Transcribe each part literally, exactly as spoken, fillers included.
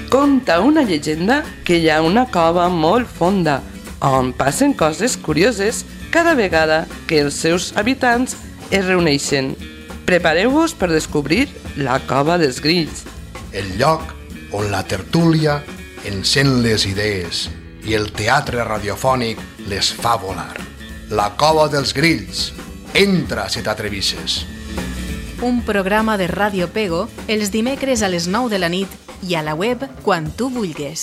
conta una llegenda que hi ha una cova molt fonda on passen coses curioses cada vegada que els seus habitants es reuneixen. Prepareu-vos per descobrir la cova dels grills. El lloc on la tertúlia encén les idees i el teatre radiofònic les fa volar. La cova dels grills. Entra si t'atrevisses. Un programa de Ràdio Pego els dimecres a les nou de la nit i a la web quan tu vulguis.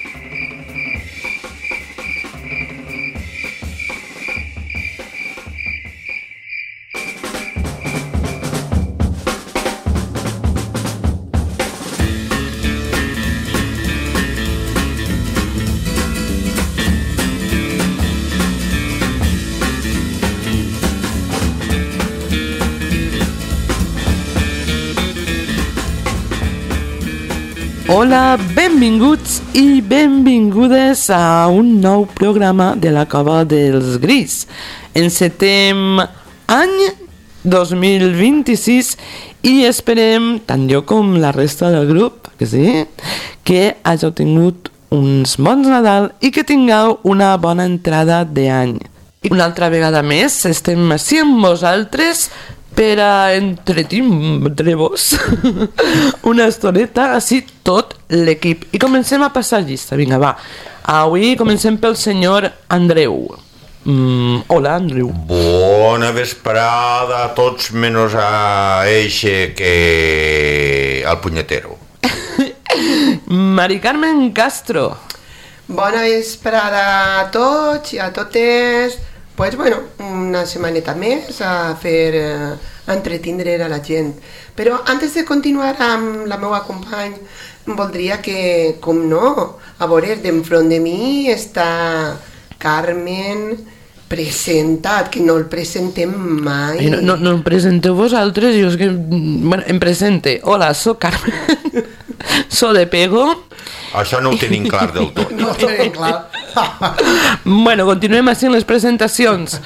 Hola, benvinguts i benvingudes a un nou programa de la Cova dels Grills. Encetem any dos mil vint-i-sis i esperem, tant jo com la resta del grup, que sí, que hàgiu tingut uns bons Nadal i que tingueu una bona entrada d'any. I una altra vegada més estem així amb vosaltres per a entretindre-vos una estoneta, així tot l'equip. I comencem a passar llista, vinga, va. Avui comencem pel senyor Andreu. Mm, hola, Andreu. Bona vesprada a tots, menys a eixe que... al punyetero. Mari Carmen Castro. Bona vesprada a tots i a totes. Pues bueno, una setmaneta més a fer eh, entretindre a la gent. Però antes de continuar amb la meva company, voldria que, com no, a veure, d'enfront de mi està Carmen presentat, que no el presentem mai. Ai, no, no, no em presenteu vosaltres, jo és que... Bueno, em presente. Hola, soc Carmen. Soc de Pego. Això no ho tenim clar del tot. No ho tenim clar. Bueno, continuem així en les presentacions.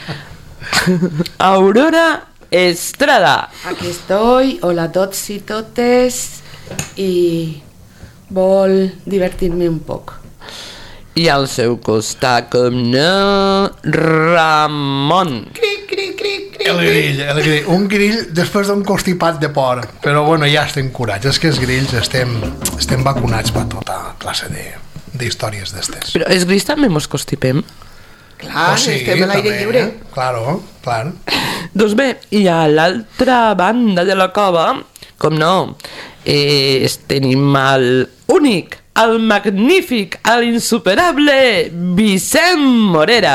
Aurora Estrada. Aquí estoy, hola a tots i totes, i vol divertir-me un poc. I al seu costat, com no, Ramon. Cric, cric, cric, cric. El grill, el grill. Un grill després d'un constipat de por. Però bueno, ja estem curats. És que els grills estem, estem vacunats per tota classe de, d'històries d'estes. Però els grills també mos constipem? Clar, Oh, sí, estem a l'aire també, lliure. Eh? Claro, clar. Doncs bé, i a l'altra banda de la cova, com no, eh, tenim el únic, el magnífic, l'insuperable Vicent Morera.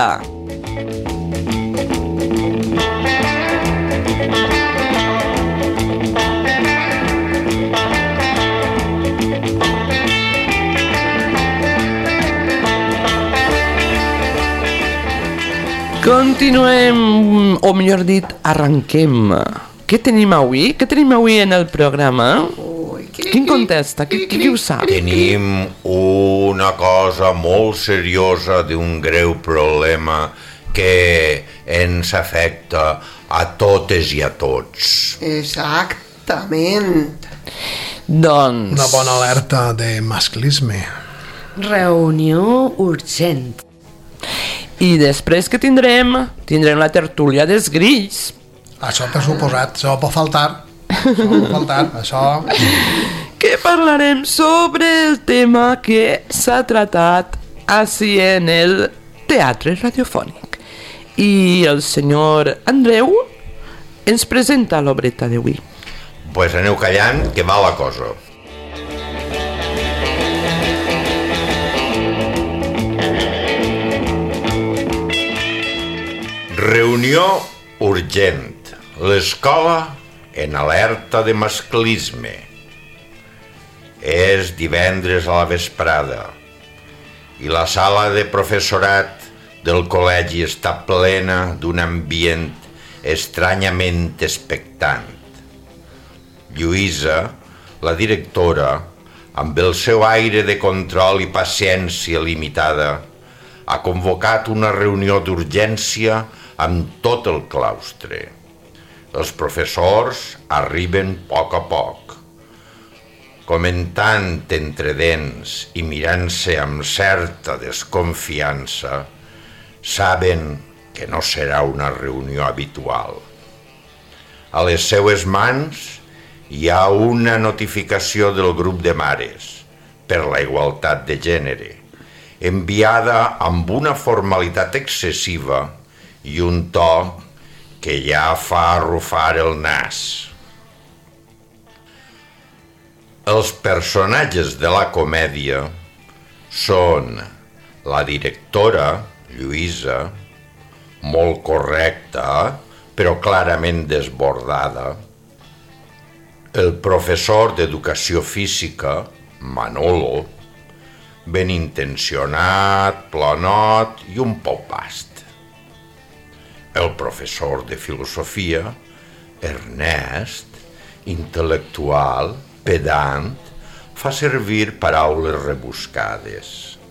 Continuem, o millor dit, arranquem. Què tenim avui? Què tenim avui en el programa? Ui, cric, Quin cric, contesta? Qui, qui, qui ho sap? Tenim una cosa molt seriosa d'un greu problema que ens afecta a totes i a tots. Exactament. Doncs... Una bona alerta de masclisme. Reunió urgent. I després que tindrem? Tindrem la tertúlia dels grills. Això per suposat, això pot faltar. Això pot faltar, això... Que parlarem sobre el tema que s'ha tratat així en el teatre radiofònic. I el senyor Andreu ens presenta l'obreta d'avui. Pues aneu callant, que va la cosa. Reunió urgent. L'escola en alerta de masclisme. És divendres a la vesprada i la sala de professorat del col·legi està plena d'un ambient estranyament expectant. Lluïsa, la directora, amb el seu aire de control i paciència limitada, ha convocat una reunió d'urgència amb tot el claustre. Els professors arriben a poc a poc. comentant entre dents i mirant-se amb certa desconfiança, saben que no serà una reunió habitual. A les seues mans hi ha una notificació del grup de mares per la igualtat de gènere, enviada amb una formalitat excessiva i un to que ja fa arrufar el nas. Els personatges de la comèdia són la directora, Lluïsa, molt correcta, però clarament desbordada, el professor d'educació física, Manolo, ben intencionat, planot i un poc bast. El professor de filosofia, Ernest, intel·lectual, pedant, fa servir paraules rebuscades.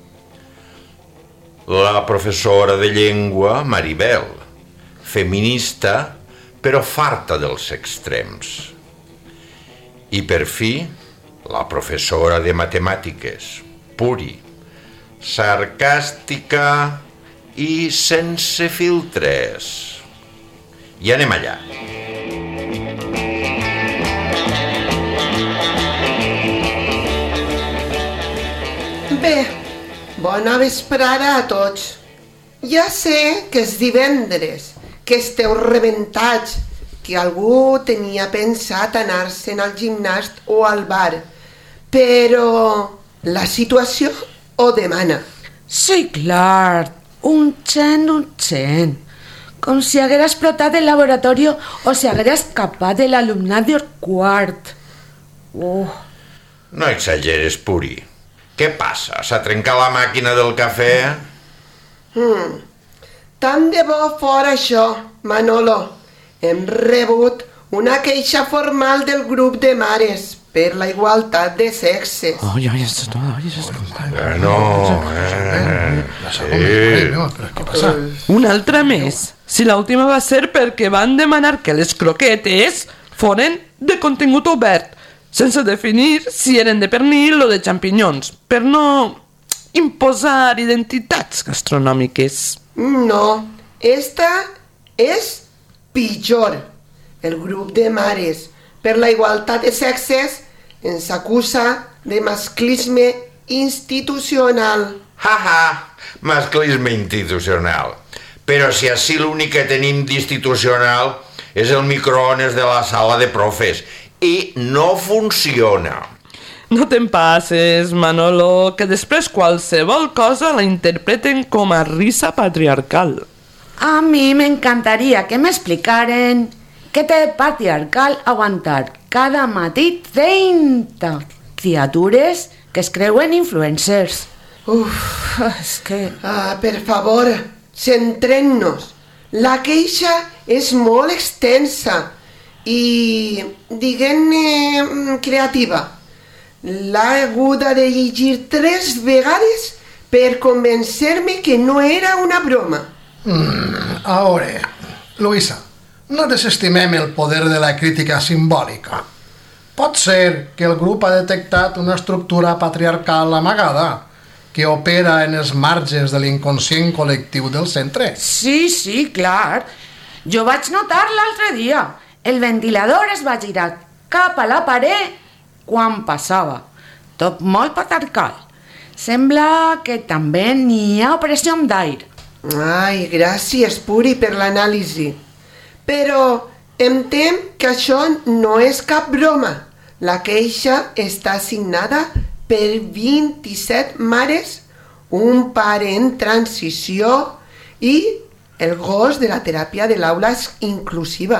La professora de llengua, Maribel, feminista, però farta dels extrems. I per fi, la professora de matemàtiques, Puri, sarcàstica i sense filtres. I anem allà. Bé, bona vesprada a tots. Ja sé que és divendres, que esteu rebentats, que algú tenia pensat anar-se'n al gimnàs o al bar, però la situació ho demana. Sí, clar, un cent, un cent. Com si haguera explotat el laboratori o si haguera escapat de l'alumnat del quart. Uh. No exageres, Puri. Què passa? S'ha trencat la màquina del cafè? Hmm. Tant de bo fora això, Manolo. Hem rebut una queixa formal del grup de mares per la igualtat de sexes. Ai, ai, esto no, ai, esto no. Eh, no, eh, sí. Què passa? Una altra més. Si l'última va ser perquè van demanar que les croquetes foren de contingut obert, sense definir si eren de pernil o de xampinyons, per no imposar identitats gastronòmiques. No, esta és pitjor. El grup de mares per la igualtat de sexes ens acusa de masclisme institucional. Ha, ha, masclisme institucional. Però si així l'únic que tenim d'institucional és el microones de la sala de profes i no funciona. No te'n passes, Manolo, que després qualsevol cosa la interpreten com a risa patriarcal. A mi m'encantaria que m'explicaren què té de patriarcal aguantar cada matí trenta criatures que es creuen influencers. Uf, És que... ah, per favor, centrem-nos. La queixa és molt extensa i, diguem-ne, creativa. L'he hagut de llegir tres vegades per convencer-me que no era una broma. Mm, a veure, Luisa, no desestimem el poder de la crítica simbòlica. Pot ser que el grup ha detectat una estructura patriarcal amagada que opera en els marges de l'inconscient col·lectiu del centre. Sí, sí, clar. Jo vaig notar l'altre dia. El ventilador es va girar cap a la paret quan passava. Tot molt patriarcal. Sembla que també n'hi ha opressió d'aire. Ai, gràcies, Puri, per l'anàlisi. Però em tem que això no és cap broma. La queixa està signada per vint-i-set mares, un pare en transició i el gos de la teràpia de l'aula inclusiva.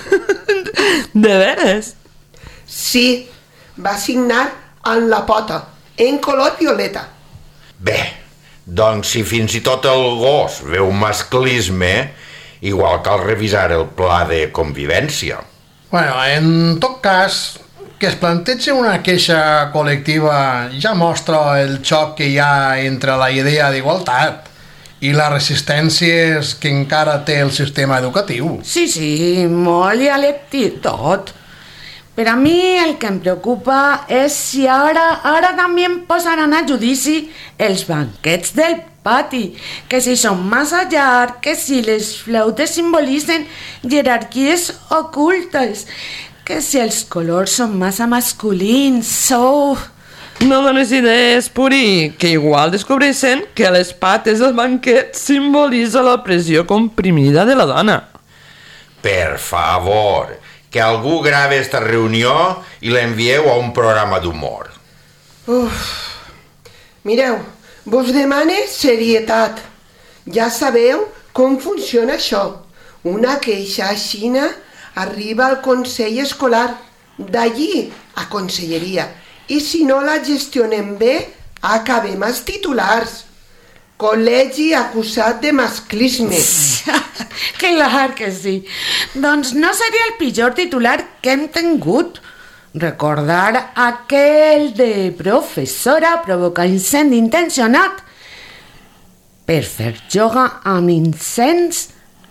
De veres? Sí, va signar amb la pota, en color violeta. Bé, doncs si fins i tot el gos veu masclisme, igual cal revisar el pla de convivència. Bueno, en tot cas, que es plantegi una queixa col·lectiva ja mostra el xoc que hi ha entre la idea d'igualtat i les resistències que encara té el sistema educatiu. Sí, sí, molt dialectic tot. Per a mi el que em preocupa és si ara, ara també em posaran a judici els banquets del pati, que si són massa llargs, que si les flautes simbolitzen jerarquies ocultes, que si els colors són massa masculins, oh... No dones idees, Puri, que igual descobreixen que les pates del banquet simbolitza la pressió comprimida de la dona. Per favor, que algú grave esta reunió i l'envieu a un programa d'humor. Uf, mireu, vos demane serietat. Ja sabeu com funciona això. Una queixa xina arriba al Consell Escolar, d'allí a Conselleria. I si no la gestionem bé, acabem als titulars. Col·legi acusat de masclisme. Clar que sí. Doncs no seria el pitjor titular que hem tingut. Recordar aquell de professora provoca incendi intencionat per fer yoga amb incens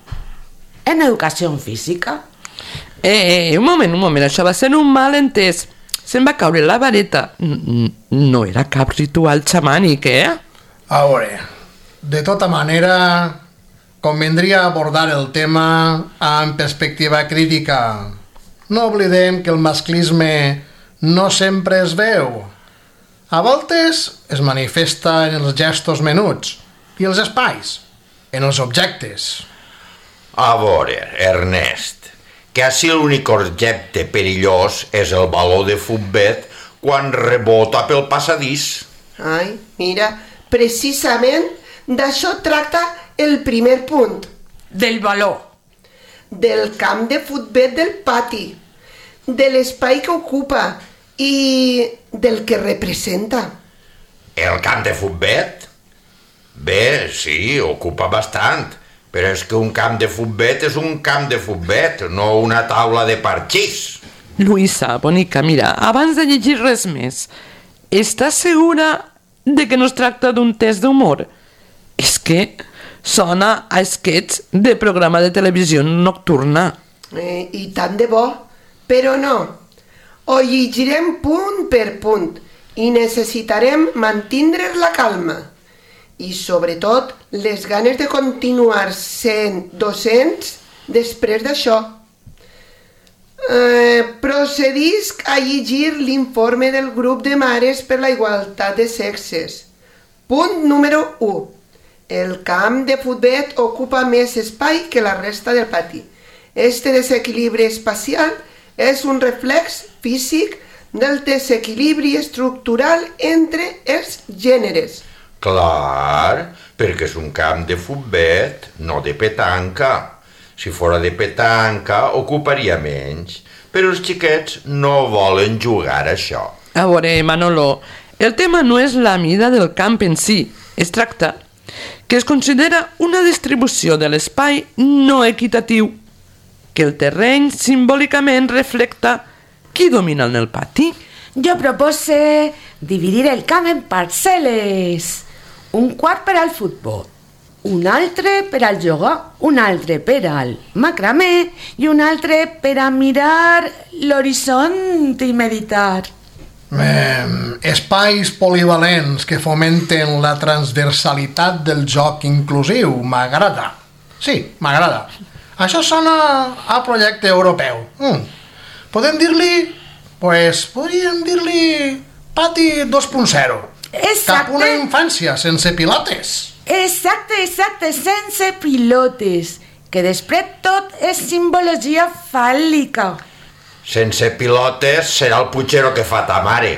en educació física. Eh, eh, un moment, un moment, això va ser un malentès. Se'm va caure la vareta. No era cap ritual xamànic, eh? A veure, de tota manera, convendria abordar el tema amb perspectiva crítica. No oblidem que el masclisme no sempre es veu. A voltes es manifesta en els gestos menuts i els espais, en els objectes. A veure, Ernest, que així l'únic objecte perillós és el baló de futbol quan rebota pel passadís. Ai, mira, precisament d'això tracta el primer punt. Del baló. Del camp de futbol del pati, de l'espai que ocupa i del que representa. El camp de futbol? Bé, sí, ocupa bastant. Però és que un camp de futbol és un camp de futbol, no una taula de parxís. Luisa, bonica, mira, abans de llegir res més, estàs segura de que no es tracta d'un test d'humor? És que sona a esquets de programa de televisió nocturna. Eh, I tant de bo, però no. Ho llegirem punt per punt i necessitarem mantindre la calma. I sobretot les ganes de continuar sent docents després d'això. Eh, procedisc a llegir l'informe del grup de mares per la igualtat de sexes. Punt número u. El camp de futbol ocupa més espai que la resta del pati. Este desequilibri espacial és un reflex físic del desequilibri estructural entre els gèneres. Clar, perquè és un camp de futbol, no de petanca. Si fora de petanca, ocuparia menys. Però els xiquets no volen jugar a això. A veure, Manolo, el tema no és la mida del camp en si. Es tracta que es considera una distribució de l'espai no equitatiu, que el terreny simbòlicament reflecta qui domina en el pati. Jo propose dividir el camp en parcel·les. Un quart per al futbol, un altre per al yoga, un altre per al macramé i un altre per a mirar l'horitzont i meditar. Eh, espais polivalents que fomenten la transversalitat del joc inclusiu, m'agrada. Sí, m'agrada. Això sona a projecte europeu. Mm. Podem dir-li, pues, podríem dir-li pati dos punt zero. Exacte. Cap una infància sense pilotes. Exacte, exacte, sense pilotes, que després tot és simbologia fàl·lica. Sense pilotes serà el putxero que fa ta mare.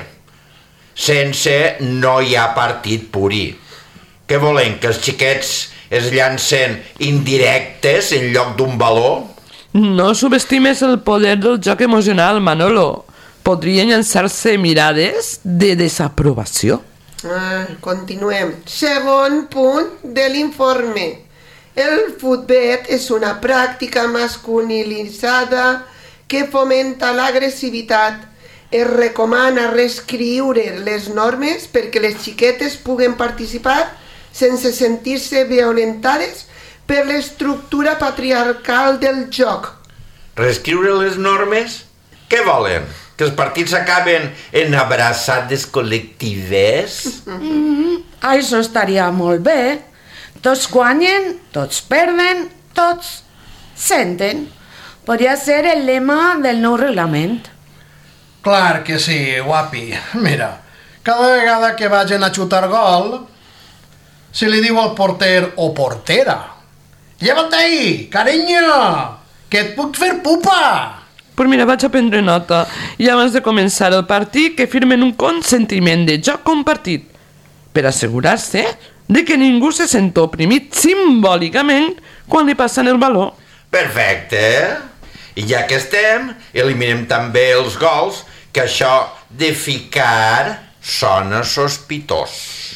Sense no hi ha partit Puri. Què volen, que els xiquets es llancen indirectes en lloc d'un baló? No subestimes el poder del joc emocional, Manolo. Podrien llançar-se mirades de desaprovació. Ah, continuem. Segon punt de l'informe. El futbol és una pràctica masculinitzada que fomenta l'agressivitat. Es recomana reescriure les normes perquè les xiquetes puguen participar sense sentir-se violentades per l'estructura patriarcal del joc. Reescriure les normes? Què volen? Que els partits acaben en abraçades col·lectives? Mm, això estaria molt bé. Tots guanyen, tots perden, tots senten. Podria ser el lema del nou reglament. Clar que sí, guapi. Mira, cada vegada que vagin a xutar gol, se li diu al porter o portera: «Lleva't ahí, carinyo, que et puc fer pupa!» Pues mira, vaig a prendre nota i abans de començar el partit que firmen un consentiment de joc compartit per assegurar-se de que ningú se sent oprimit simbòlicament quan li passen el baló. Perfecte. I ja que estem, eliminem també els gols, que això de ficar sona sospitós.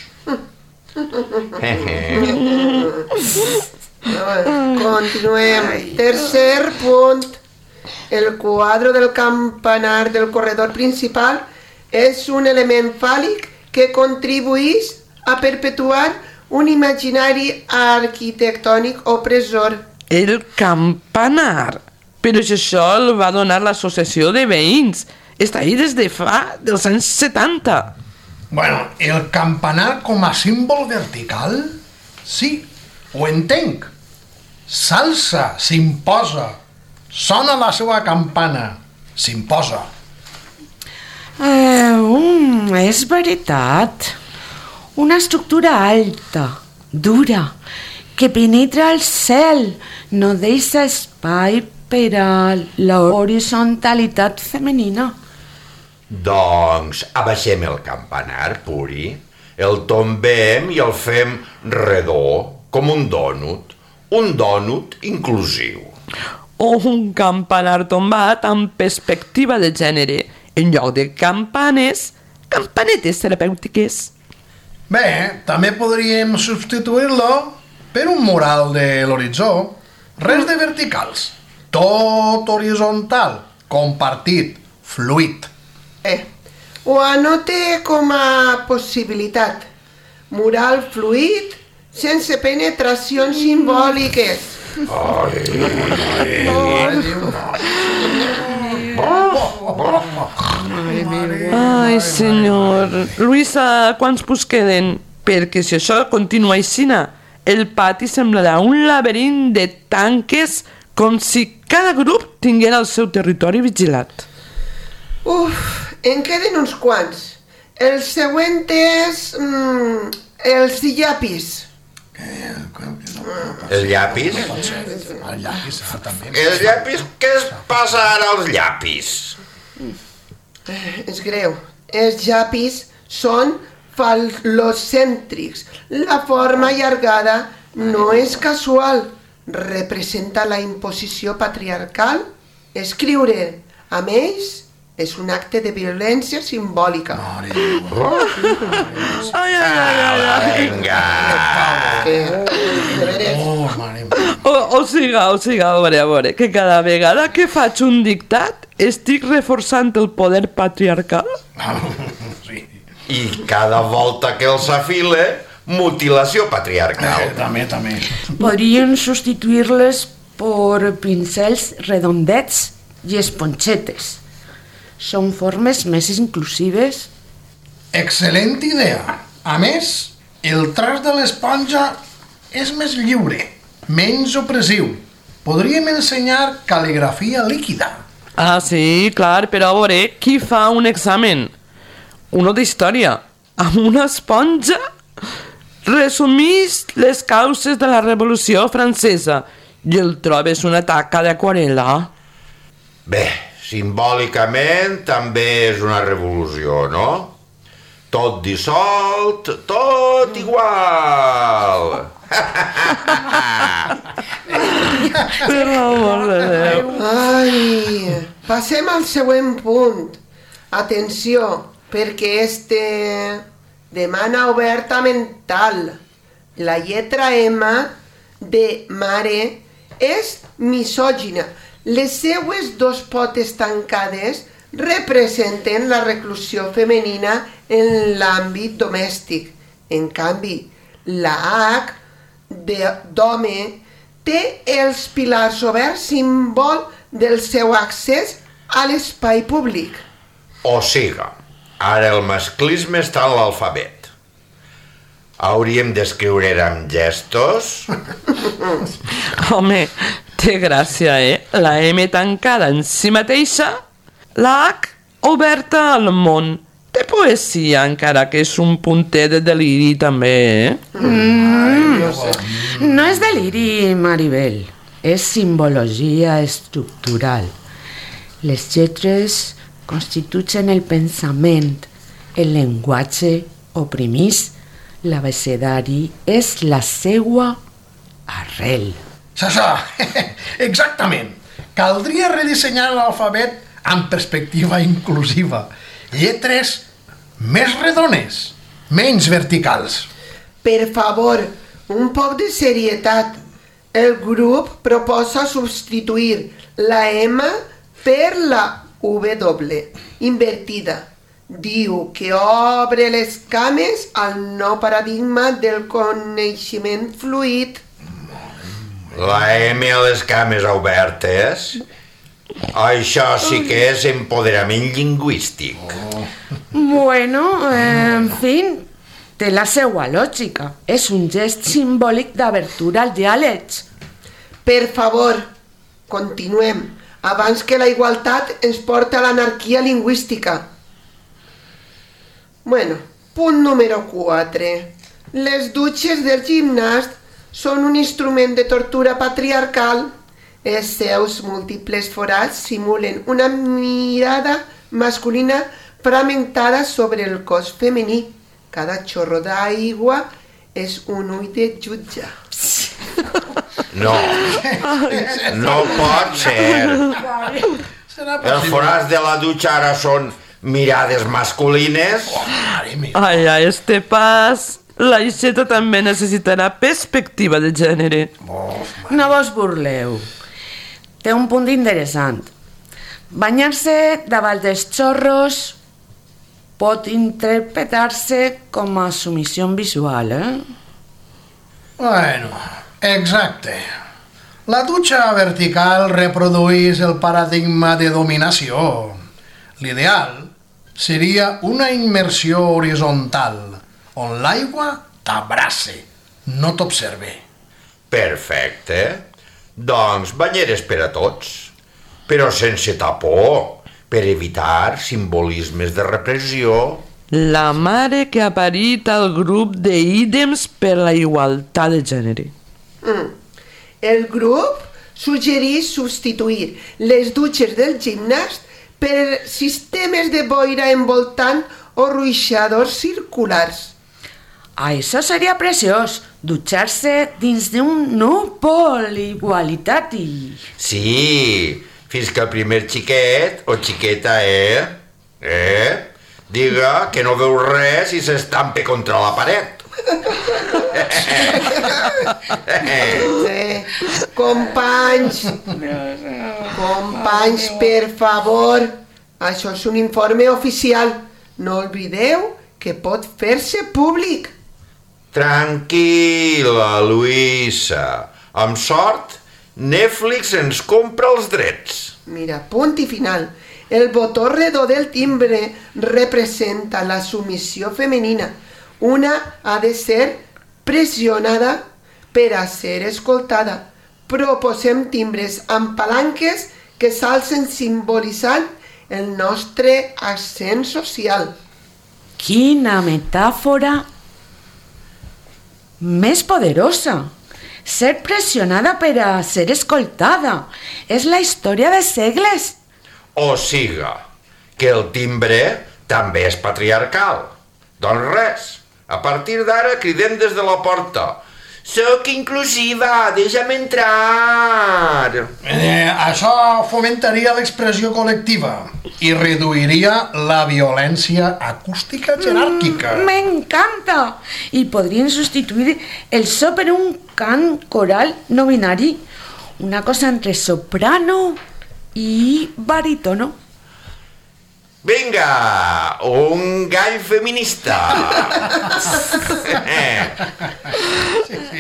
Continuem. Tercer punt. El quadre del campanar del corredor principal és un element fàl·lic que contribueix a perpetuar un imaginari arquitectònic opressor. El campanar. Però si això el va donar l'associació de veïns. Està ahí des de fa dels anys setanta. Bueno, el campanar com a símbol vertical? Sí, ho entenc. S'alça, s'imposa. Sona la seva campana. S'imposa. Eh, um, és veritat. Una estructura alta, dura, que penetra el cel, no deixa espai per a l'horizontalitat femenina. Doncs abaixem el campanar, Puri, el tombem i el fem redó, com un dònut, un dònut inclusiu. O un campanar tombat amb perspectiva de gènere, en lloc de campanes, campanetes terapèutiques. Bé, també podríem substituir-lo per un mural de l'horitzó. Res de verticals. Tot horitzontal, compartit, fluid. Eh, ho anote com a possibilitat. Mural fluid sense penetracions simbòliques. Ai, Ai, senyor. Luisa, quants pus queden? Perquè si això continua aixina, el pati semblarà un laberint de tanques com si cada grup tinguera el seu territori vigilat. Uf, en queden uns quants. El següent és... Mm, els llapis. el llapis? El llapis, ah, també. El llapis? Què es passa ara als llapis? Eh, és greu. Els llapis són fal·locèntrics. La forma allargada no és casual. Representa la imposició patriarcal. Escriure amb ells és un acte de violència simbòlica. Mare meva. Ai, ai, ai, ai, ai. Vinga! Oh, mare meva. O, o siga, o siga, a veure, a veure, que cada vegada que faig un dictat estic reforçant el poder patriarcal. Sí. I cada volta que els afile, mutilació patriarcal. Eh, també, també. Podrien substituir-les per pincels redondets i esponxetes. Són formes més inclusives. Excel·lent idea. A més, el traç de l'esponja és més lliure, menys opressiu. Podríem ensenyar cal·ligrafia líquida. Ah, sí, clar, però a veure, qui fa un examen? Uno d'història, amb una esponja? Resumís les causes de la Revolució Francesa i el trobes una taca d'aquarel·la. Bé, simbòlicament també és una revolució, no? Tot dissolt, tot igual! Per l'amor de Déu. Ai, passem al següent punt. Atenció, perquè este demana oberta mental. La lletra M de mare és misògina. Les seues dos potes tancades representen la reclusió femenina en l'àmbit domèstic. En canvi, la H d'home té els pilars oberts, símbol del seu accés a l'espai públic. O siga, ara el masclisme està en l'alfabet. Hauríem d'escriure amb gestos? Home, té gràcia, eh? La M tancada en si mateixa, la H oberta al món. Té poesia, encara que és un punter de deliri també, eh? Mm, no, sé. No és deliri, Maribel. És simbologia estructural. Les lletres constitueixen el pensament, el llenguatge oprimís. L'abecedari és la seua arrel. Això, exactament. Caldria redissenyar l'alfabet amb perspectiva inclusiva. Lletres més redones, menys verticals. Per favor, un poc de serietat. El grup proposa substituir la M per la W invertida. Diu que obre les cames al nou paradigma del coneixement fluid. La M a les cames obertes? Això sí que és empoderament lingüístic. Bueno, en fi, té la seua lògica. És un gest simbòlic d'abertura al diàleg. Per favor, continuem, abans que la igualtat ens porta a l'anarquia lingüística. Bueno, punt número quatre. Les dutxes del gimnast són un instrument de tortura patriarcal. Els seus múltiples forats simulen una mirada masculina fragmentada sobre el cos femení. Cada xorro d'aigua és un ull de jutge. No, no pot ser. Els forats de la dutxa ara són mirades masculines. Ai, a este pas, la Ixeta també necessitarà perspectiva de gènere. No vos burleu. Té un punt interessant. Banyar-se davant dels xorros pot interpretar-se com a submissió visual, eh? Bueno, exacte. La dutxa vertical reprodueix el paradigma de dominació. L'ideal seria una immersió horitzontal, on l'aigua t'abrace, no t'observe. Perfecte. Doncs banyeres per a tots, però sense tapó, per evitar simbolismes de repressió. La mare que ha parit al grup d'ídems per la igualtat de gènere. Mm. El grup suggereix substituir les dutxes del gimnast per sistemes de boira envoltant o ruixadors circulars. Això seria preciós, dutxar-se dins d'un núvol igualitari. Sí, fins que el primer xiquet o xiqueta, eh? Eh? Diga que no veu res i s'estampe contra la paret. Eh, companys, companys, per favor, això és un informe oficial. No oblideu que pot fer-se públic. Tranquil·la, Luisa. Amb sort, Netflix ens compra els drets. Mira, punt i final. El botó redó del timbre representa la submissió femenina. Una ha de ser pressionada per a ser escoltada. Proposem timbres amb palanques que s'alcen simbolitzant el nostre ascens social. Quina metàfora més poderosa! Ser pressionada per a ser escoltada. És la història de segles. O siga, que el timbre també és patriarcal. Doncs res, a partir d'ara cridem des de la porta: «Soc inclusiva, deixa'm entrar!» Eh, això fomentaria l'expressió col·lectiva i reduiria la violència acústica jeràrquica. Mm, m'encanta! I podrien substituir el so per un cant coral no binari, una cosa entre soprano i barítono. Vinga, un gall feminista.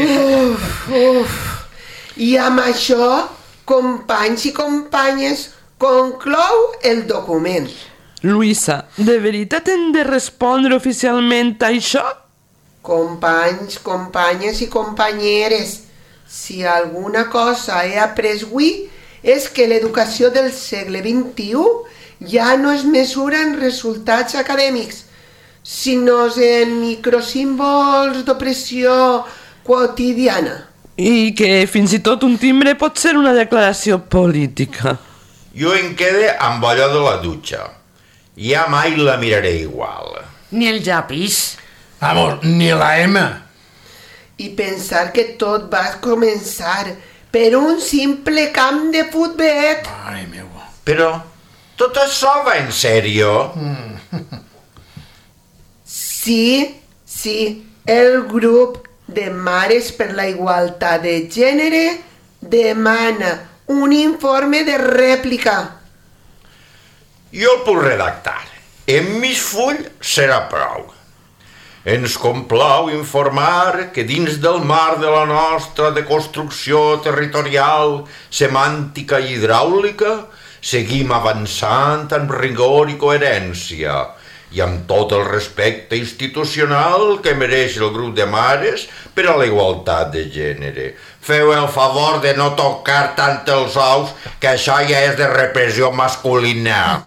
Uf, uf. I amb això, companys i companyes, conclou el document. Luisa, de veritat hem de respondre oficialment a això? Companys, companyes i companyeres, si alguna cosa he après avui és que l'educació del segle vint-i-u ja no es mesura en resultats acadèmics, sinó en microsímbols d'opressió quotidiana. I que fins i tot un timbre pot ser una declaració política. Jo em quede amb allò de la dutxa. Ja mai la miraré igual. Ni el llapis. Vamos, ni la M. I pensar que tot va començar per un simple camp de futbol. Ai, meu. Però tot això va en sèrio? Sí, sí, el grup de Mares per la Igualtat de Gènere demana un informe de rèplica. Jo el puc redactar. En mig full serà prou. Ens complau informar que dins del marc de la nostra deconstrucció territorial, semàntica i hidràulica, seguim avançant amb rigor i coherència i amb tot el respecte institucional que mereix el grup de mares per a la igualtat de gènere. Feu el favor de no tocar tant els ous, que això ja és de repressió masculina.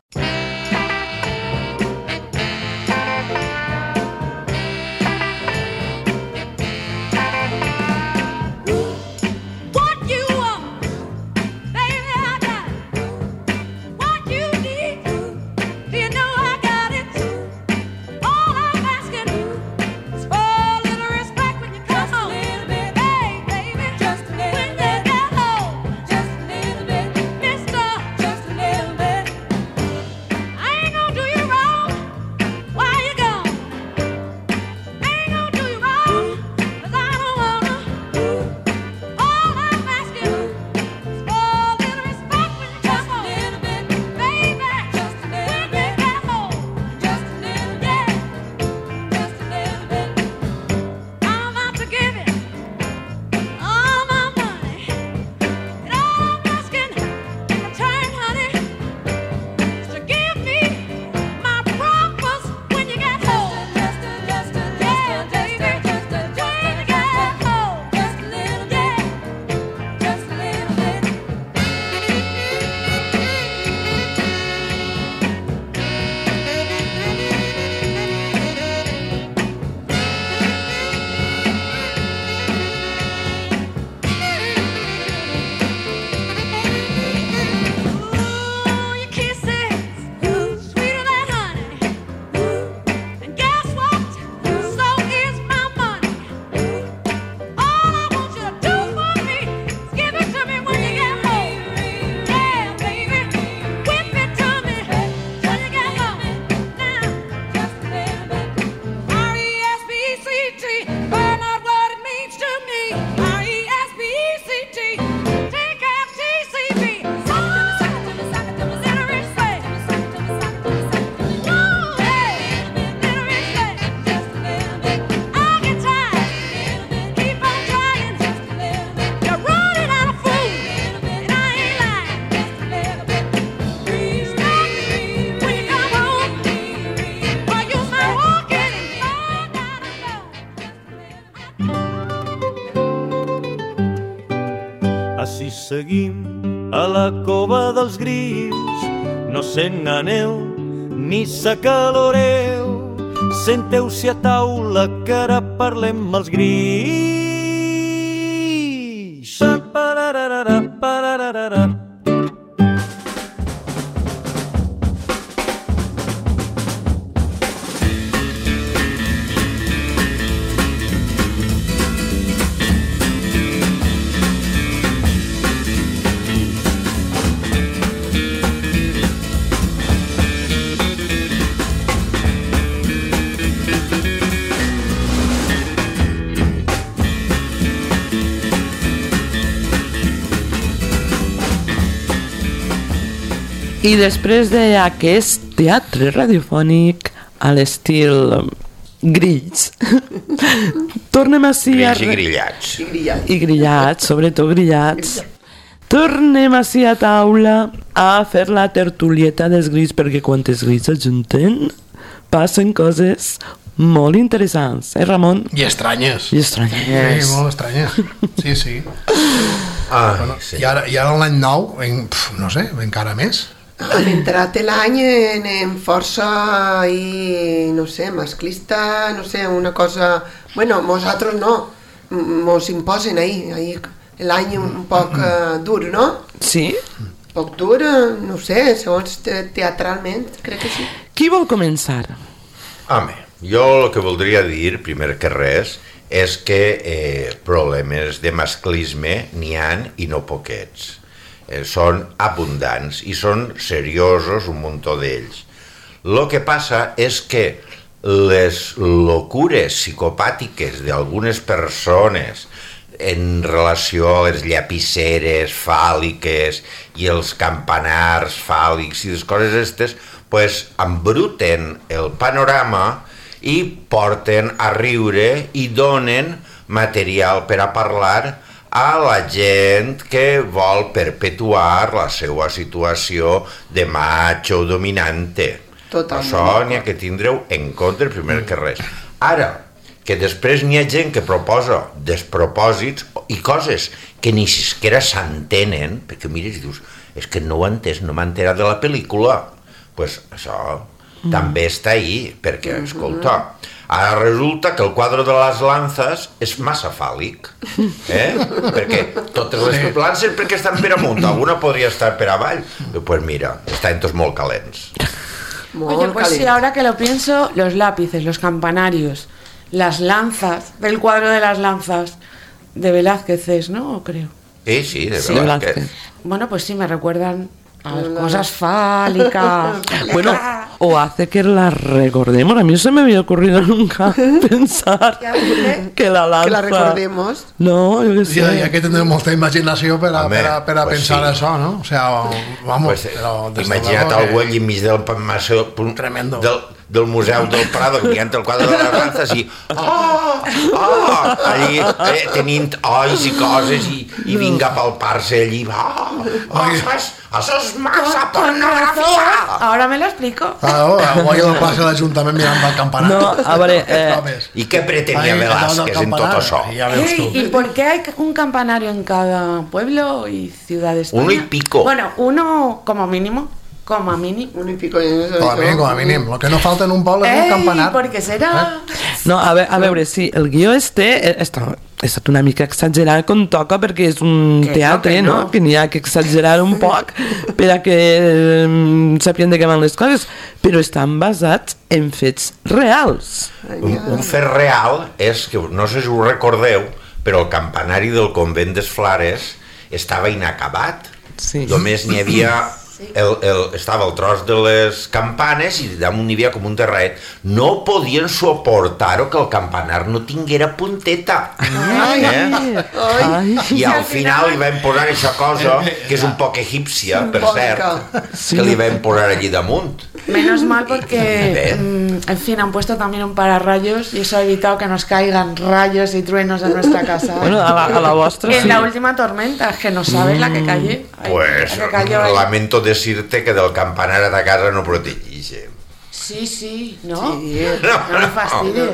Així seguim a la cova dels grills, no s'enganeu ni s'acaloreu, senteu-se a taula que ara parlem els grills. Pararara, pararara. I després d'aquest teatre radiofònic a l'estil grills, tornem així a... Grills i grillats. I grillats. I grillats, sobretot grillats. tornem així a taula a fer la tertulieta dels grills, perquè quan els grills s'ajunten passen coses molt interessants, eh, Ramon? I estranyes. I estranyes. Sí, molt estranyes. Sí, sí. Ah, Bueno, sí. I ara, i ara l'any nou, en, pf, no sé, encara més. Han entrat l'any en, en força i, no sé, masclista, no sé, una cosa... Bueno, nosaltres no, m- mos imposen ahir, ahir l'any un poc uh, dur, no? Sí? Poc dur, eh, no sé, segons te teatralment, crec que sí. Qui vol començar? Home, jo el que voldria dir, primer que res, és que eh, problemes de masclisme n'hi han i no poquets. Eh, són abundants i són seriosos un muntó d'ells. El que passa és que les locures psicopàtiques d'algunes persones en relació a les llapiceres fàl·liques i els campanars fàl·lics i les coses aquestes, pues, embruten el panorama i porten a riure i donen material per a parlar a la gent que vol perpetuar la seva situació de macho dominante. Totalment. Això n'hi ha que tindreu en compte primer que res. Ara, que després n'hi ha gent que proposa despropòsits i coses que ni siquiera s'entenen, perquè mires i dius, és que no ho he entès, no m'he enterat de la pel·lícula. Pues això mm. també està ahí, perquè, escolta, ara resulta que el quadre de les lances és massa fàl·lic, eh? Perquè totes les lances perquè estan per amunt, alguna podria estar per avall. Pues mira, estan tots molt calents. Molt Oye, pues sí, calent. ahora que lo pienso, los lápices, los campanarios, las lanzas, del cuadro de las lanzas de Velázquez es, ¿no? Creo. Sí, sí, de Sí, verdad que... Velázquez. Bueno, pues sí, me recuerdan a las cosas fálicas. Bueno, o hace que la recordemos. A mí no se me había ocurrido nunca pensar que la lanza... Que la recordemos. No, yo qué sé. Sí, hi ha que tenir molta imaginació per a, Home, per a, per a pues pensar sí. això, no? O sea, vamos, Pues, però... des de imagina't luego el que- güey enmig del paseo Tremendo. del, del Museu del Prado mirant el quadre de les lances i oh, oh, allí eh, tenint ois i coses i, i vinga a palpar-se allí oh, oh, això, és, això és massa pornografia. Ahora me lo explico. Claro, avui a la plaça de l'Ajuntament mirant el campanar. No, a veure, eh, Trobes? I què pretenia Ahí, Velázquez en tot campanar, això? i ja veus Ey, tu. ¿y por qué hay un campanario en cada pueblo y ciudad de España? Uno y pico. Bueno, uno como mínimo, como mínimo. Un y pico de Com a mínim, com a mínim. El que no falta en un poble és un Ey, campanar. ¿por qué será? no, a, ve, a veure, sí, el guió este eh, està, ha estat una mica exagerat com toca perquè és un Que no, teatre, que no? no. Que n'hi ha que exagerar un poc per a que eh, sàpien de què van les coses, però estan basats en fets reals. Un, un fet real és que, no sé si ho recordeu, però el campanari del convent des Flares estava inacabat. Sí. Només n'hi havia... El, el, estava el tros de les campanes i damunt n'hi havia com un terraet. No podien suportar-ho que el campanar no tinguera punteta. Ai, Eh? ai, I al final li vam posar aquesta cosa, que és un poc egípcia, per cert, Sí. que li vam posar allí damunt. Menos mal porque, Bien. mm, en fin, han puesto también un pararrayos y eso ha evitado que nos caigan rayos y truenos en nuestra casa. bueno, a la, a la vostra En sí. la última tormenta, que no sabes la que cayó. Ay, Pues la que cayó ahí. lamento decirte que del campanar a ta casa no protegís. Sí, sí, ¿no? Sí. No me fastidies.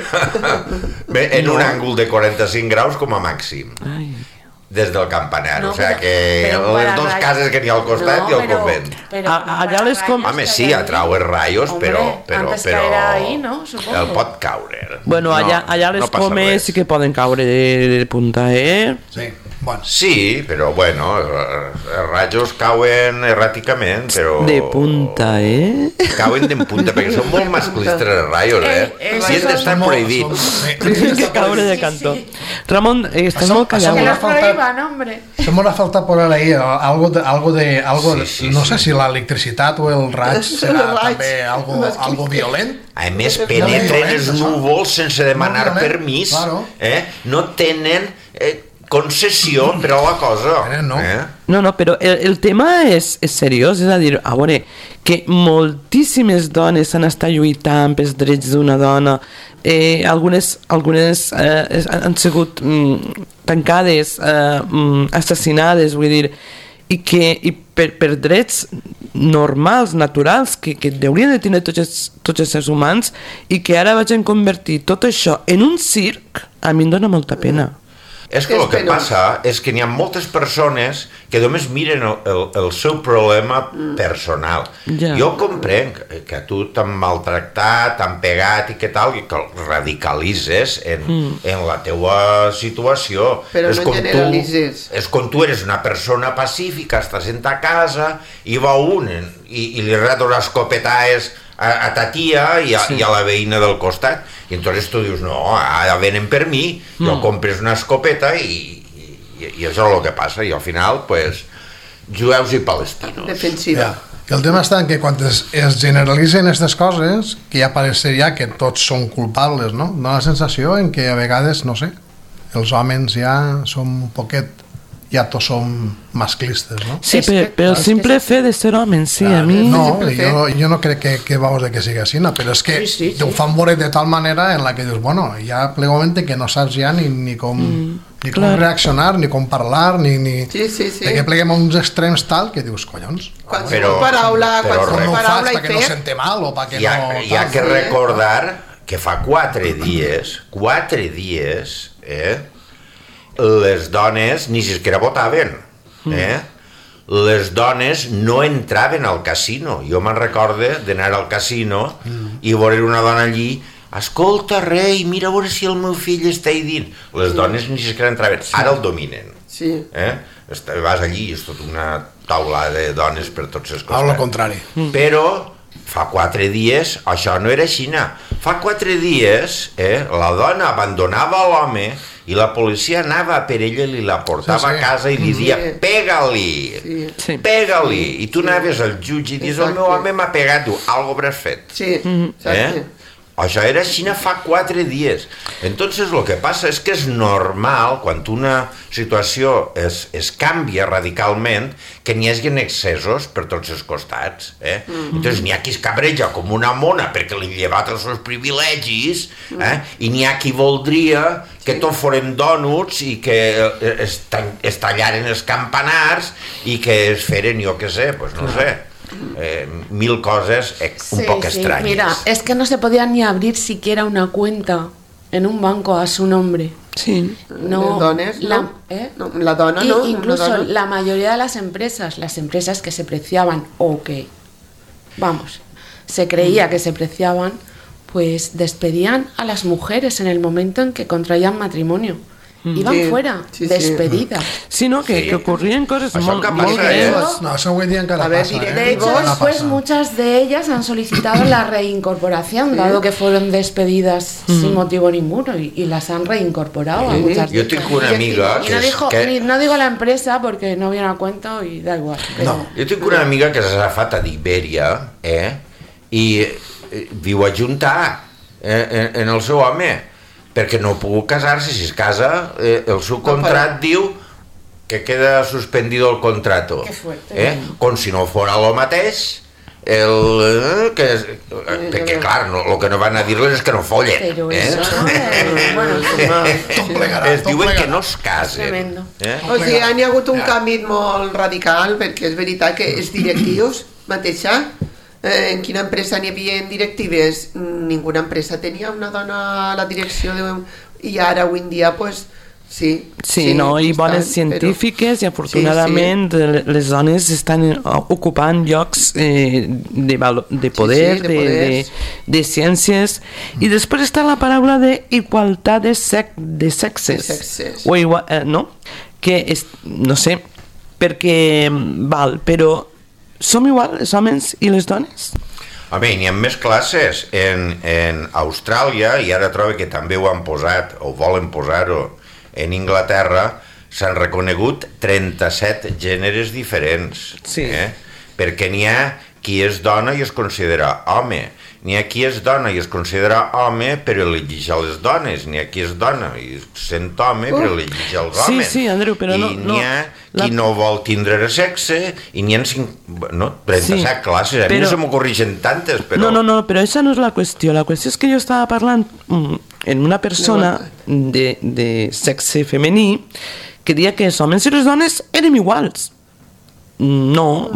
Bé, en un àngul de quaranta-cinc graus com a màxim, Ai. des del campanar. No, o sigui però- que però un les dues pararrayos- cases que n'hi ha al costat No, i el pero- convent. pero A- un allá les com- pararrayos Home, que sí, hay atrau els rayos, Hombre, però, però, antes però caerá ahí, ¿no? Supongo. el pot caure. Bueno, allà, allà les no passa comes res. sí que poden caure de, de punta, eh? Sí, bueno. Sí, però bueno, els rajos cauen erràticament, però... De punta, eh? Cauen de punta, perquè són molt masclistes els rajos, eh? Eh, I esos han d'estar Som molt- prohibits. som- Tenen sí. que caure de cantó. sí. Ramon, eh, estàs Això- molt això callat. Que me los falta- prohíban, hombre. Se m'ha faltat por ahí algo de, algo de algo de, Sí, sí, no sí. sé si l'electricitat o el raig serà El raig. també algo, algo violent. A més, penetren els núvols sense demanar Molt violent, permís. claro. Eh? No tenen eh, concessió per a la cosa. Tenen, no. Eh? No, no, però el, el tema és, és seriós, és a dir, a veure, que moltíssimes dones han estat lluitant pels drets d'una dona, eh, algunes, algunes eh, han sigut mm, tancades, eh, mm, assassinades, vull dir, i que i per, per drets normals, naturals, que, que haurien de tenir tots els, tots els éssers humans, i que ara vagin convertir tot això en un circ, a mi em dóna molta pena. És que el que passa és que n'hi ha moltes persones que només miren el, el, el seu problema personal. Ja. Jo comprenc que tu t'han maltractat, t'han pegat i que tal, i que el radicalitzes en, mm. en la teua situació. Però és no generalitzes. Tu, és com tu eres una persona pacífica, estàs en ta casa, i va un i, i li ret unes copetades a, a ta tia i a, sí. i a la veïna del costat, i entonces tu dius, no, ara venen per mi, jo mm. compres una escopeta i, i, i això és el que passa, i al final, pues, jueus i palestinos. Defensiva. Ja. El tema està en que quan es, es generalitzen aquestes coses, que ja pareixeria que tots són culpables, no? Dóna la sensació en que a vegades, no sé, els homes ja som un poquet, ja tots som masclistes, no? Sí, per, per el simple fet de ser home, sí, a mi... No, jo, jo no crec que, que vamos de que sigui així, no, però és que sí, sí, sí. Ho fan veure de tal manera en la que dius, bueno, ja plegament que no saps ja ni, ni com... Mm. Ni com Clar. reaccionar, ni com parlar, ni... ni... Sí, sí, sí. Que pleguem a uns extrems tal que dius, collons. Quan però, paraula, però, quan però no ho paraula fas perquè no sente mal o perquè hi ha, no... Hi ha que recordar que fa quatre dies, quatre dies, eh, les dones ni siquiera votaven, eh? Les dones no entraven al casino. Jo me'n recorde d'anar al casino mm. i veure una dona allí, escolta, rei, mira a veure si el meu fill està ahí dins. Les sí. dones ni siquiera entraven, sí. Ara el dominen. Sí. Eh? Vas allí i és tota una taula de dones per tots els costats. Al contrari. Mm. Però fa quatre dies això no era així. Fa quatre dies eh, la dona abandonava l'home i la policia anava per ella i li la portava sí, sí. a casa i li dia sí. pega-li, sí. pega-li, i tu sí. anaves al jutge i dius, el meu home m'ha pegat, tu, algo hauràs fet. Sí, exacte. Eh? Això era així fa quatre dies. Entonces lo que passa és que és normal, quan una situació es, es canvia radicalment, que n'hi hagi excessos per tots els costats. Eh? Mm-hmm. Entonces n'hi ha qui es cabreja com una mona perquè li llevat els seus privilegis, eh? I n'hi ha qui voldria que tot foren dònuts i que es, es tallaren els campanars i que es feren, jo què sé, pues no sé. Eh, mil cosas eh, un sí, poco sí. extrañas. Mira, es que no se podía ni abrir siquiera una cuenta en un banco a su nombre. Sí. No, dones, la, no. ¿eh? No, la dona y no. Incluso la, dona. la mayoría de las empresas, las empresas que se preciaban o que, vamos, se creía que se preciaban, pues despedían a las mujeres en el momento en que contraían matrimonio. Iban sí, fuera, sí, despedidas. Sí, no, que, sí. que ocurrían cosas muy greves. No, eso hoy día en cada pasa, ¿eh? De hecho, después muchas de ellas han solicitado la reincorporación, sí. dado que fueron despedidas mm. sin motivo ninguno, y, y las han reincorporado sí. a muchas de ellas. Yo tengo una amiga y que, no, dijo, que... Ni, no digo la empresa porque no viene a cuento y da igual. Pero... No. Jo tinc una amiga que s'ha agafat a d'Ibèria eh, i eh, viu a Juntà eh, en, en el seu home, perquè no ha pogut casar-se. Si es casa, eh, el seu contrat no, diu que queda suspendido el contrato. Que fuerte. Eh? Com si no fora lo mateix, el, eh, que, eh, perquè clar, no, el que no van a dir-les és que no follen. Però eh? això, eh, bueno, es diuen que no es casen. Eh? O sigui, hi ha hagut un canvi molt radical, perquè és veritat que els directius mateixa, en quina empresa n'hi havia directives? Ninguna empresa tenia una dona a la direcció de... i ara avui en dia pues, sí, sí, sí no, i bones estan, científiques però... i afortunadament sí, sí. les dones estan ocupant llocs eh, de, de poder, sí, sí, de, de, de, de ciències i després està la paraula d'igualtat de, sec, de sexes, de sexes. O igual, eh, no? Que és, no sé perquè val, però som igual els homes i les dones? A veure, n'hi ha més classes. En, en Austràlia, i ara trobo que també ho han posat, o volen posar-ho en Inglaterra, s'han reconegut trenta-set gèneres diferents. Sí. Eh? Perquè n'hi ha qui és dona i es considera home, n'hi ha qui és dona i es considera home però elegeix a les dones, n'hi ha qui és dona i sent home uh. però elegeix als homes. Sí, sí, Andreu, però i no... n'hi ha qui la... no vol tindre sexe i n'hi ha cinc, no, trenta-set sí, classes, a però... mi no se m'ocorreixen tantes, però... No, no, no, però això no és la qüestió, la qüestió és que jo estava parlant mm, en una persona de, de sexe femení que deia que els homes i les dones érem iguals. no,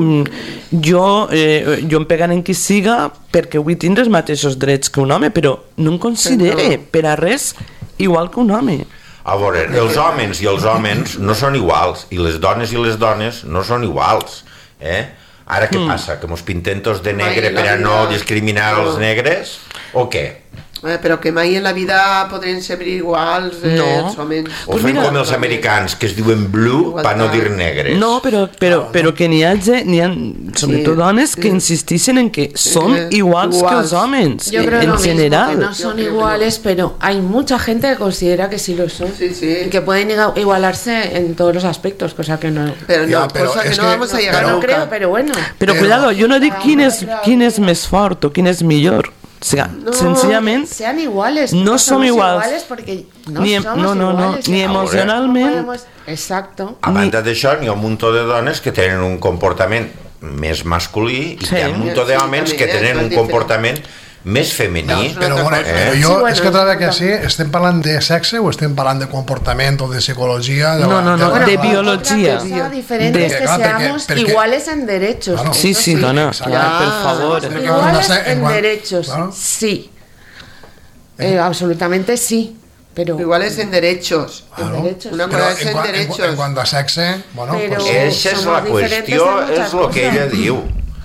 jo, eh, jo em pegaré en qui siga perquè vull tindre els mateixos drets que un home, però no em considere per a res igual que un home. A veure, els homes i els homes no són iguals, i les dones i les dones no són iguals, eh? Ara què mm. passa? Que mos pintem tots de negre per a no discriminar no. els negres? O què? Eh, però que mai en la vida podrien ser iguals eh, no. els homes. O fem com els americans, que es diuen blue per no dir negres. No, però, però, però que n'hi ha, n'hi ha sobretot sí, dones que sí. insistixen en que són iguals, iguals que els homes, Yo creo en lo general. Mismo, que no son iguales, pero hay mucha gente que considera que sí lo son. Sí, sí. Y que pueden igualarse en todos los aspectos, cosa que no... Pero no, ya, pero cosa que no que, vamos a llegar no, nunca. No creo, pero bueno. Però, però cuidado, jo no dic quin és, quin és més fort o quin és millor. O sea, no, sencillament sean iguales, no, no som iguals, iguales porque no ni, somos no, no, iguales, no, ni emocionalment no podemos... Exacto. A banda d'això, n'hi ha un munt de dones que tenen un comportament més masculí i sí. hi ha un munt d'homes que tenen un comportament més femení. Però, bueno, eh? però jo, sí, bueno, és que trobo que sí, estem parlant de sexe o estem parlant de comportament o de psicologia? De, no, no, no, de, de, de biología. Otra cosa diferente de, es que claro, seamos porque, porque, iguales en derechos. Claro, sí, sí, sí, dona, exacto. claro, por favor. Iguales en, en cuan, derechos, claro. sí. Eh, eh, absolutamente sí. Pero iguales en derechos. Claro. En derechos. Una cosa es en, en derechos. En, en cuanto a sexe, bueno, pero pues... Eixa és la qüestió, és el que ella diu.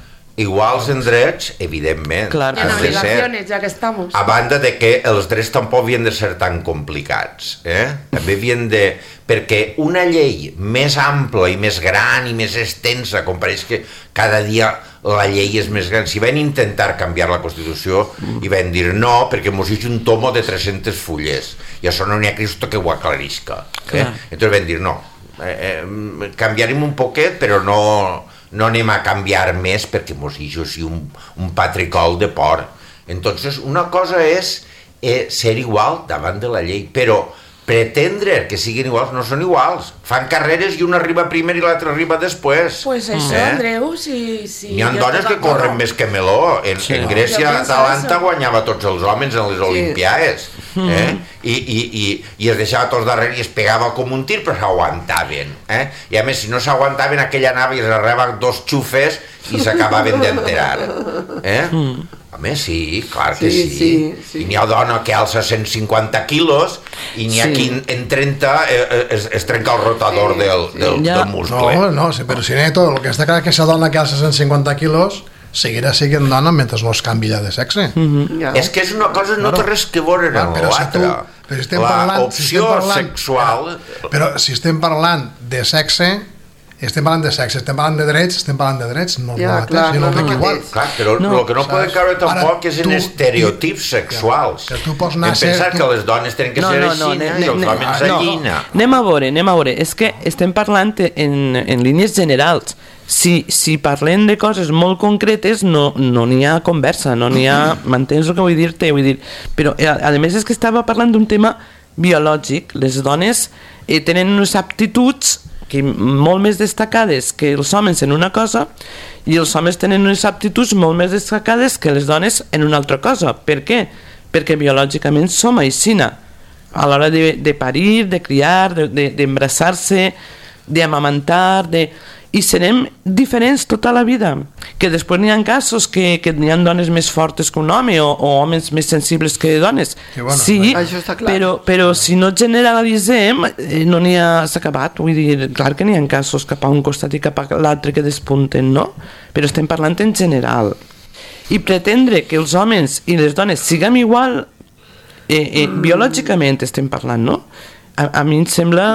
Iguals en drets, evidentment. Clar, en obligacions, ja que estamos. A banda de que els drets tampoc havien de ser tan complicats, eh? També havien de... Perquè una llei més ampla i més gran i més extensa, com pareix que cada dia la llei és més gran, si van intentar canviar la Constitució i van dir no, perquè mos és un tomo de tres-centes fulles, i això no n'hi ha Cristo que ho aclarisca. Eh? Entonces van dir no, eh, eh, canviarem un poquet, però no... no anem a canviar més perquè mos hi així un, un patricol de por. Entonces, una cosa és eh, ser igual davant de la llei, però pretendre que siguin iguals no són iguals. Fan carreres i una arriba primer i l'altra arriba després. Pues eso, eh? Andreu, si... si N'hi ha dones que corren no. més que meló. En, sí. en Grècia, Atalanta guanyava tots els homes en les sí. Olimpiades. Eh? I, i, i, i es deixava tots darrere i es pegava com un tir, però s'aguantaven. Eh? I a més, si no s'aguantaven, aquell anava i es arreba dos xufes i s'acabaven d'enterar. Eh? A més, sí, clar que sí. sí, sí, sí. I n'hi ha dona que alça cent cinquanta quilos i n'hi ha sí. qui en trenta eh, es, es trenca el rotador sí, del, sí. del, ja. del muscle. No, no, sí, però si n'hi ha tot, el que està clar que esa dona que alça cent cinquanta quilos seguirà sent dona mentre no es canvi ja de sexe. Mm-hmm. ja. És que és una cosa, no té res que veure amb l'altre. Però si estem parlant, l'opció si estem parlant, sexual... Però si estem parlant de sexe, estem parlant de sexe, estem parlant de drets, estem parlant de drets, no ja, el clar, mateix, no, no, no, igual. Clar, però no, el que no podem caure tampoc és en estereotips sexuals. Que tu pots en pensar tu... que les dones tenen que no, ser no, així no, ne, ne, i els ne, homes no. allina. Anem a veure, anem a veure. És que estem parlant en, en línies generals. Si, si parlem de coses molt concretes no no n'hi ha conversa, no n'hi ha... M'entens el que vull dir-te? Vull dir, però a, a més és que estava parlant d'un tema biològic. Les dones eh, tenen unes aptituds que molt més destacades que els homes en una cosa i els homes tenen unes aptituds molt més destacades que les dones en una altra cosa. Per què? Perquè biològicament som aixina a l'hora de, de parir, de criar, d'embrassar-se, de, d'amamantar, de... i serem diferents tota la vida, que després n'hi ha casos que, que n'hi ha dones més fortes que un home o, o homes més sensibles que dones, bueno, sí, però, però si no generalitzem no n'hi ha, s'ha acabat, vull dir, clar que n'hi ha casos cap a un costat i cap a l'altre que despunten, no? Però estem parlant en general i pretendre que els homes i les dones siguem igual eh, eh, biològicament estem parlant, no? A, a mi em sembla...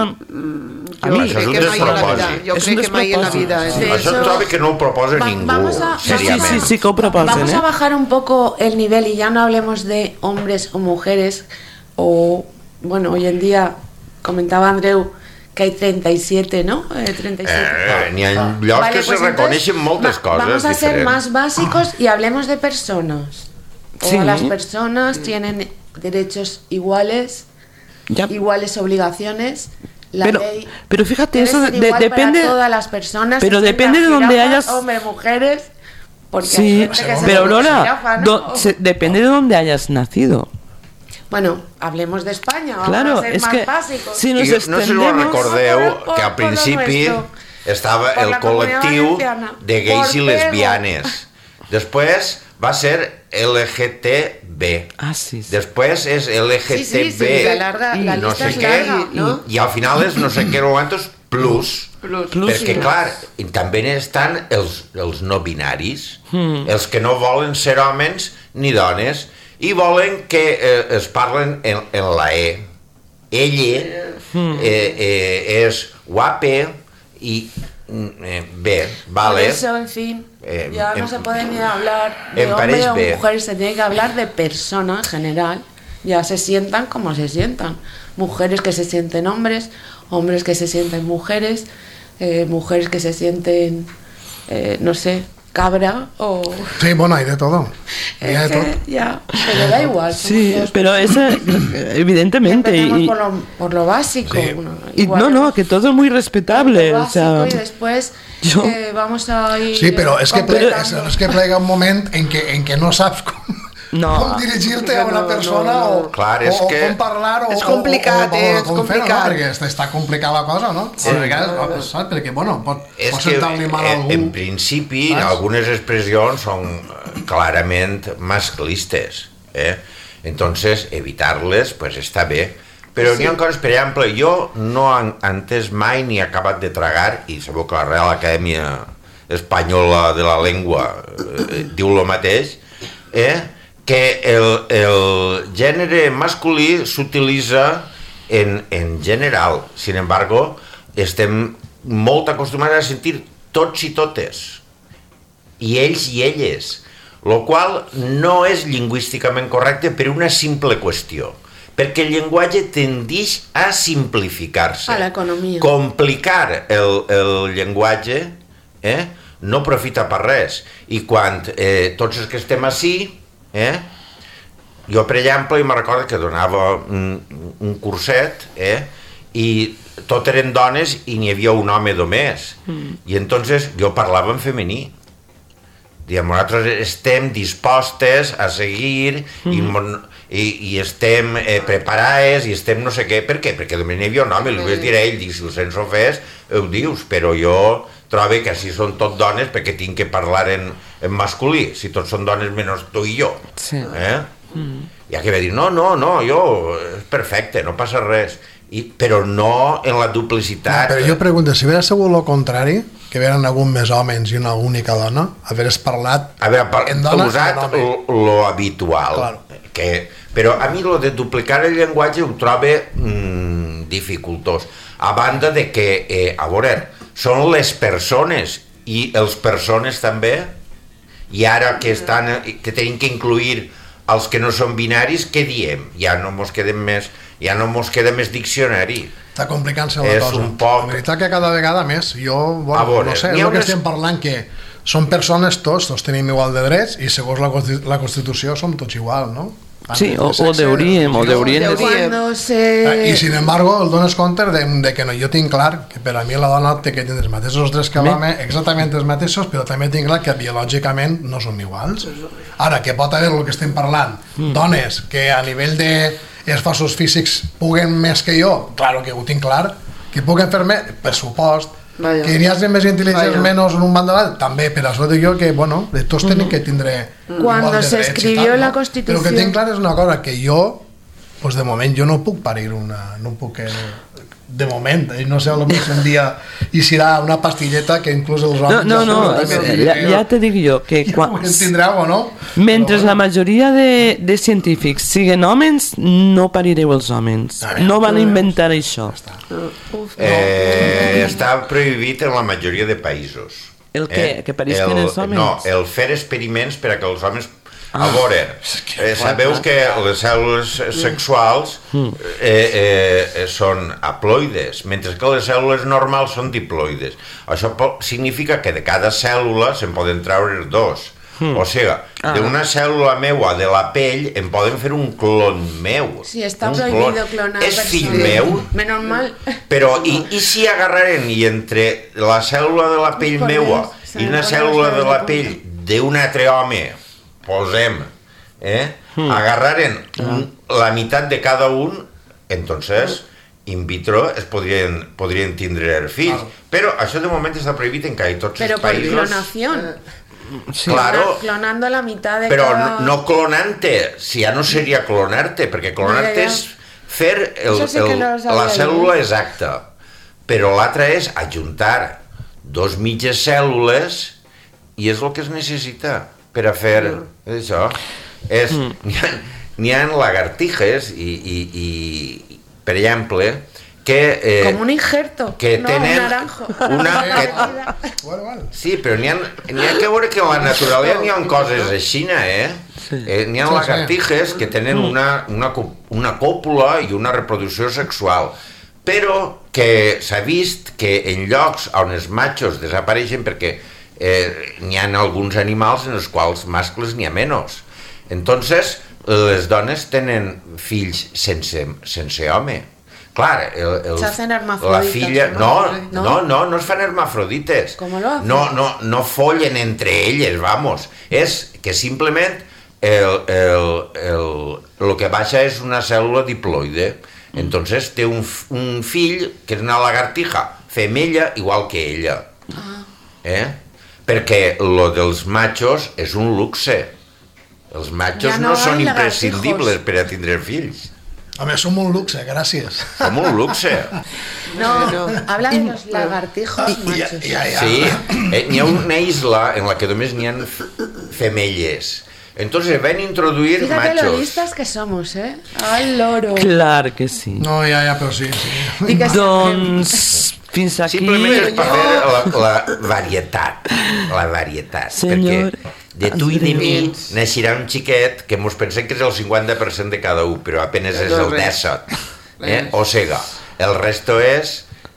A mi, això és un despropòsit. Jo crec que mai en la vida. Sí, això em trobo que no ho proposa Va, ningú, a, seriament. Sí, sí, sí que ho proposen, vamos ¿eh? a bajar un poco el nivel y ya no hablemos de hombres o mujeres o, bueno, hoy en día comentaba Andreu que hay treinta y siete, ¿no? Eh, treinta y siete. Eh, N'hi ha llocs vale, que pues se reconeixen moltes va, coses vamos a diferents. ser más básicos y hablemos de personas. Todas sí. las personas tienen derechos iguales, ya. iguales obligaciones. La pero, ley pero fíjate, eso de, depende para todas las personas, pero depende de donde hayas hombres, mujeres, porque sí, hay gente que pero se Lola, jirafa, ¿no? do, se, depende de donde hayas nacido. Bueno, hablemos d'Espanya, claro, vamos a ser es más que básicos. Si nos no sé si ho recordeu que al principi estava per el la Comunitat col·lectiu Valenciana. de gais i Por lesbianes. Després va ser L G T B. Ah, sí. sí. Després és L G T B. Sí, sí, sí, la larga- la no llista sé és què, larga, i, no? i al final és no sé què, no quantos, plus. Plus. Plus, Perquè, sí. clar, i també estan els, els no binaris, mm. els que no volen ser homes ni dones, i volen que eh, es parlen en, en la E. Ella mm. eh, eh, és guape i eh, bé, vale. Por eso, en fin, Eh, ya no em- se puede ni hablar de em hombre pareix o bé. mujer, se tiene que hablar de persona en general. Ya se sientan como se sientan. Mujeres que se sienten hombres, hombres que se sienten mujeres, eh, mujeres que se sienten, eh, no sé, cabra o... Sí, bueno, hay de todo. Hay Es de todo. que ya, pero da igual. somos Sí, todos pero eso, evidentemente. Empecemos Y, por, lo, por lo básico. Sí. Bueno, y igual no, no, hemos- que todo es muy respetable. lo O sea, básico y después yo- eh, vamos a ir Sí, però és que, plega, és, completando. és que plega un moment en què, en què no saps com, No. com dirigir-te a una No, persona no, no. o, Clar, és o, que- o com parlar o, És complicat, o, o, o, eh, és com fer-ho, complicat. no? Perquè està, està complicada la cosa, no? Sí, a vegades, no, saps? Perquè, bueno, pot, És pot que sentar-li mal a en, algú. en principi Saps? algunes expressions són eh, clarament masclistes, eh? Entonces evitar-les pues està bé, però sí. N'hi ha coses, per exemple, jo no he entès mai ni he acabat de tragar, i sabeu que la Real Acadèmia Espanyola de la Llengua eh, diu el mateix, eh? Que el, el gènere masculí s'utilitza en, en general. Sin embargo, estem molt acostumats a sentir tots i totes, i ells i elles, lo qual no és lingüísticament correcte per una simple qüestió, perquè el llenguatge tendeix a simplificar-se. A l'economia. Complicar el, el llenguatge eh, no profita per res, i quan eh, tots els que estem ací, eh, jo per exemple me recordo que donava un, un curset eh, i tot eren dones i n'hi havia un home només, mm. i entonces jo parlava en femení. Diem, nosaltres estem dispostes a seguir mm. i, mon, i, i estem eh, preparades i estem no sé què. Per què? Perquè només n'hi havia un home, li vaig dir a ell, dic, si ho sents ofès, ho dius, però jo trobo que si són tot dones perquè tinc que parlar en, en masculí, si tots són dones menys tu i jo. Sí. Eh? Mm. I aquí va dir, no, no, no, jo, és perfecte, no passa res. I, però no en la duplicitat. Però jo pregunto, si hubiera sigut el contrari, que veren algun més homes i una única dona, haveres parlat a veure, per, en dona usat en home. lo, lo habitual. Claro. Que, però a mi lo de duplicar el llenguatge ho trobo mm, dificultós. A banda de que, eh, a veure, són les persones i els persones també, i ara que, estan, que tenim que incluir els que no són binaris, què diem? Ja no mos quedem més, ja no mos queda més diccionari. Està complicant-se la És cosa. un poc- La veritat que cada vegada més, jo, bueno, A veure, no sé, n'hi és ha el que unes- estem parlant, que són persones tots, tots tenim igual de drets i segons la, Consti- la Constitució som tots igual, no? Tant sí, de o, o sexe, deuríem, o de- deuríem. Deuríem. Cuando se... Eh, I sin embargo, el dones compte de, de que no, jo tinc clar que per a mi la dona té que tindre els mateixos drets que l'home, exactament els mateixos, però també tinc clar que biològicament no són iguals. Ara, que pot haver el que estem parlant, mm. dones que a nivell de esforços físics puguen més que jo, claro que ho tinc clar, que puguen fer més, per supost, Vaya. que n'hi hagi més intel·ligents Vaya. menys en un banda l'altre, també, per això dic jo que, bueno, de tots tenim que tindre Cuando igual de se drets i escribió tal, la no? Constitució- Però que tinc clar és una cosa, que jo, pues de moment, jo no puc parir una, no puc, eh, de moment, i no sé, potser un dia hi serà una pastilleta que inclús els No, homes... no, no, ja, ja te dic jo que quan, Quan tindreu o no? mentre Però, la majoria de, de científics siguen homes, no parireu els homes. No van inventar això. Uf, Eh, està prohibit en la majoria de països. El què? Que parisquen el, els homes? No, el fer experiments per a que els homes... Ah. A veure, eh, sabeu que les cèl·lules sexuals eh, eh, són haploides, mentre que les cèl·lules normals són diploides. Això po- significa que de cada cèl·lula se'n poden treure dos. Mm. O sigui, Ah. d'una cèl·lula meua de la pell em poden fer un clon meu. Sí, está Un prohibido clon. clonar És personas. fill meu? Menos mal. Però, i, i si agarraren i entre la cèl·lula de la pell Pues meua podem- i una podem cèl·lula de la estar pell d'un altre home, posem, eh? Hmm. agarraren un, la meitat de cada un, entonces in vitro es podrien, podrien tindre fills. Ah. Però això de moment està prohibit en quasi tots Pero els por països. clonación. Sí. Claro, clonando a la mitad de però cada... no, no clonante, si ja no seria clonarte, perquè clonarte ja, ja. és fer el, sí el, no la cèl·lula exacta, però l'altra és ajuntar dos mitges cèl·lules i és el que es necessita per a fer mm. això. És, mm. N'hi ha, n'hi ha lagartijas i, i, i, per exemple, que... Eh, Com un injerto, que no, tenen un naranjo. Una, que, sí, però n'hi ha, n'hi ha que veure que a la naturalesa n'hi ha coses així, eh? Sí. eh n'hi ha sí, lagartijas sí. que tenen una, una, una còpula i una reproducció sexual, però que s'ha vist que en llocs on els machos desapareixen perquè eh, n'hi ha alguns animals en els quals mascles n'hi ha menys. Entonces, les dones tenen fills sense, sense home. Clar, el, el, ¿Se la filla... No, no, no, no, no es fan hermafrodites. ¿Cómo lo hacen? No, no, no follen entre elles, vamos. És que simplement el, el, el, el que baixa és una cèl·lula diploide. Entonces té un, un fill que és una lagartija femella igual que ella. Ah. Eh? Perquè lo dels machos és un luxe. Els machos ja no, no són imprescindibles per a tindre fills. A més, som un luxe, gràcies. Som un luxe. No, no. Habla de los lagartijos machos. Ja, ja, ja. Sí, eh, n'hi ha una isla en la que només n'hi ha femelles. Entonces van introduir Fíjate machos. Fíjate lo listas que somos, ¿eh? Al loro. Clar que sí. No, ja, ja, però sí, sí. Doncs... Fins aquí... Simplement és per fer la, la varietat, la varietat, Senyor perquè de tu i de mi naixerà un xiquet que mos pensem que és el cinquanta per cent de cada un, però apenas és el disset, eh? O sigui, el resto és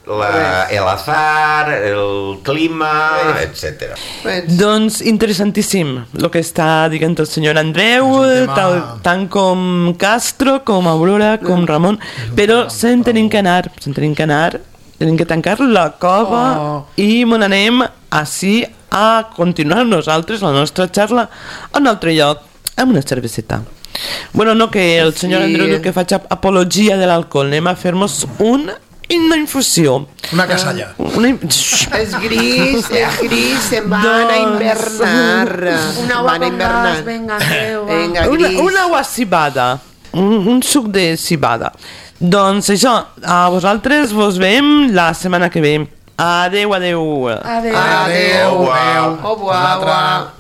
la, el azar, el clima, etcètera. Doncs interessantíssim el que està dient el senyor Andreu, tal, tant com Castro, com Aurora, com Ramon, però se'n tenim que anar, se'n tenim que anar, tenim que tancar la cova oh. i me n'anem així a continuar nosaltres la nostra xarra a un altre lloc, amb una cerveseta. Bueno, no que el senyor sí. Andreu diu que faig apologia de l'alcohol, anem a fer-nos un una infusió. Una casalla. Una... És gris, és gris, se'n van doncs... a invernar. Una agua con gas, venga, venga, una, una agua cibada, un, un suc de cibada. Doncs això, a vosaltres vos veiem la setmana que ve. Adeu, adeu. Adeu. Adeu. Adeu. Au revoir.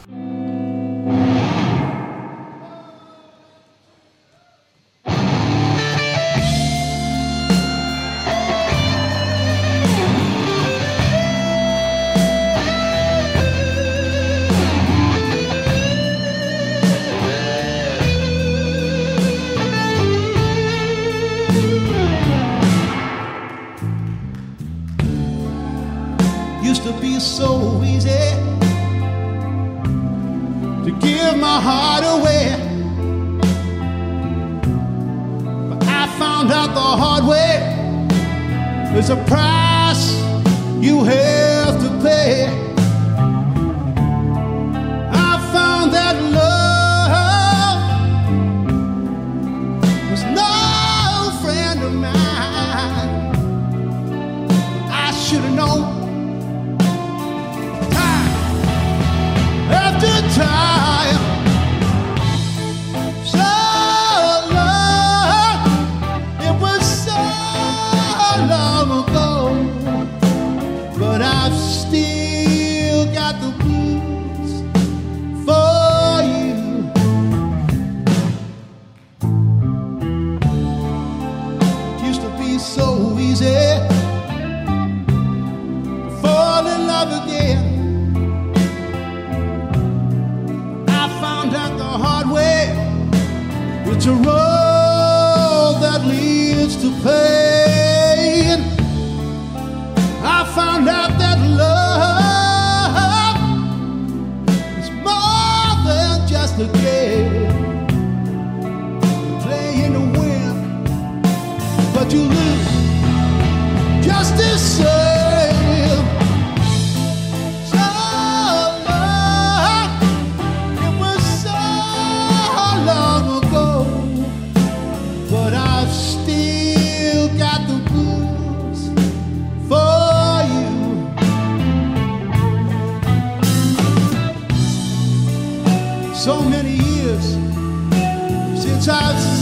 Used to be so easy to give my heart away, but I found out the hard way there's a price you have to pay. I found that love was no friend of mine. I should have known after time, so long, it was so long ago, but I've still got the blues for you. It used to be so easy to fall in love again. It's a road that leads to pain. I found out that love is more than just a game. You play in the wind, but you lose just the same. But I've still got the blues. touch